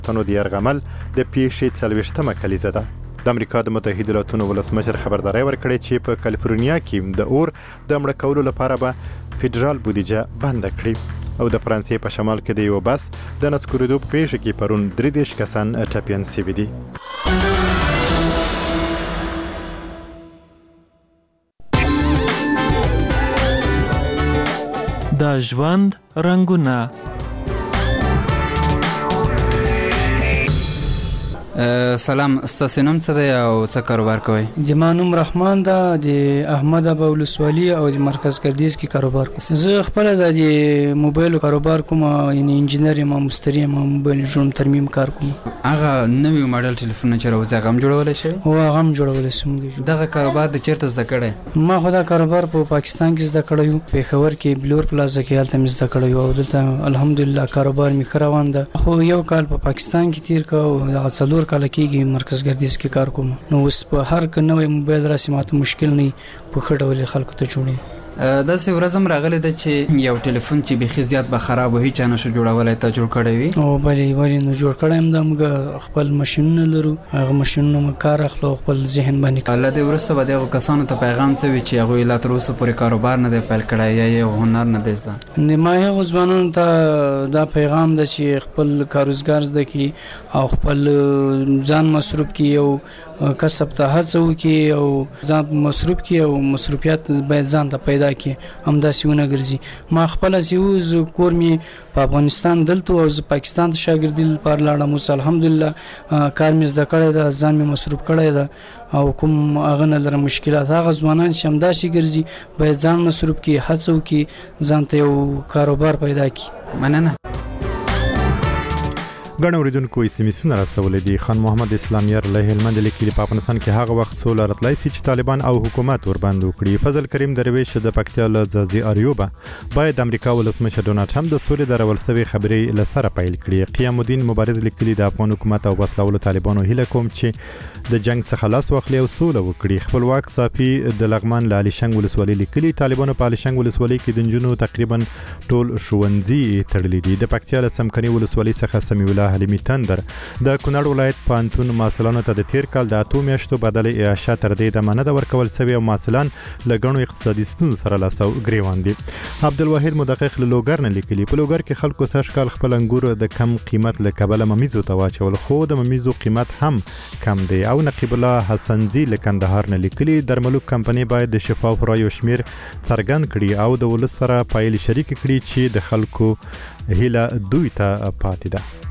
تنو د یرغمل د پیښې 40مه کلیزه ده. د امریکا د متحده ایالاتو ولسمشر خبرداری ورکړی چې په کالیفورنیا کې د اور د مړه کولو لپاره به فدرال بودیجه بند کړي. او د فرانسې په شمال کې د یو بس د نسکورېدو په پیښه کې پرون 33 کسان ټپیان شوي دي. د ژوند رنګونه. سلام، ستاسو نوم څه دی او څه کاروبار کوئ؟ زما نوم رحمان ده، د احمد ابا ولسوالي او د مرکز کردیز کې کاروبار کوم. زه خپل د موبایل کاروبار کوم، یعنی انجینر یم، مستری یم، موبایل جوړوم، ترمیم کار کوم. هغه نوی ماډل ټلیفون چې راوځي هغه هم جوړولی شي؟ او هغه هم جوړولی شم. دغه کاروبار د چیرته زده کړی؟ ما خو دا کاروبار په پاکستان کې زده کړی یو، پېښور کې بلور پلازا کې هلته مې زده کړی او دلته الحمدلله کاروبار مې ښه روان ده. خو یو کال په پاکستان کې تیر کړ او دغه 4 کاله کېږي مرکز ګردیز کې کار کوم. نو اوس په هر نوی موبایل راسي ماته مشکل نه په ښه ډول خلکو ته جوړي. داسې ورځ هم راغلی ده چې یو ټلیفون چې بیخي زیات به خراب و، هیچا نشو جوړولی، ته جوړ کړی وي؟ او ولې نو جوړ کړی یم. دا موږ خپل ماشینونه لرو، هغه ماشینونه موږ کار اخلو، خپل ذهن باندې. له دې وروسته به دغو کسانو ته پیغام څه وي چې هغوی لا تر اوسه پورې کاروبار نه دی پیل کړی یا یو هنر نه دی زده؟ ما هغو ځوانانو ته دا پیغام ده چې خپل کاروزګار زده کړي او خپل ځان مصروف کړي، یو کسب ته هڅه وکړي او ځان مصروف کړي او مصروفیات باید ځان ته پیدا کړي، همداسې ونه ګرځي. ما خپله چې زه کور مې په افغانستان دلته او زه پاکستان ته شاګردي لپاره لاړم. اوس الحمدلله کار مې زده کړی ده، ځان مې مصروف کړی ده او کوم هغه نه لرم مشکلات. هغه ځوانان چې همداسې ګرځي باید ځان مصروف کړي، هڅه وکړي، ځان ته یو کاروبار پیدا کړي. مننه. ګڼ اوریدونکو SMS راستولې دي. خان محمد اسلامیار له هلمند لیکلي په افغانستان کې هغه وخت سوله راتلای شي چې طالبان او حکومت ورباندې وکړي. فضل کریم درویش د پکتیا له ځاځي اریوبه باید د امریکا ولسمشر ډونالډ ټرمپ د سولې د راول سوي خبرې له سره پیل کړي. قیام الدین مبارز لیکلي د افغان حکومت او وسلوالو طالبانو هیله کوم چې د جنگ څخه لاس واخلي او سوله وکړي. خپلواک صافي د لغمان له علي شنګ ولسوالۍ لیکلي طالبانو په علي شنګ ولسوالۍ کې د نجونو تقریبا ټول ښوونځي تړلي دي. د پکتیا له څمکني ولسوالۍ څخه سمیع الله حلیمي تندر د کونړ ولایت پانتون ماسلانو ته د تیر کال د 8 میاشتو بدلې اعاشه تر دې د مننه ورکول سوي او ماسلان لګڼو اقتصادي ستونزو سره لاسو ګریوان دي. عبدالواحد مدقق له لوګر نه لیکلي په لوګر کې خلکو سږ کال خپل انګور د کم قیمت له کبله ممیزو ته واچول، خو د ممیزو قیمت هم کم دی. او نقیب الله حسنزي له کندهار نه لیکلي درملوک کمپنۍ باید د شفاف رایو شمیر څرګند کړي او د ولس سره پایلې شریک کړي چې د خلکو هیله دوی ته پاتې ده.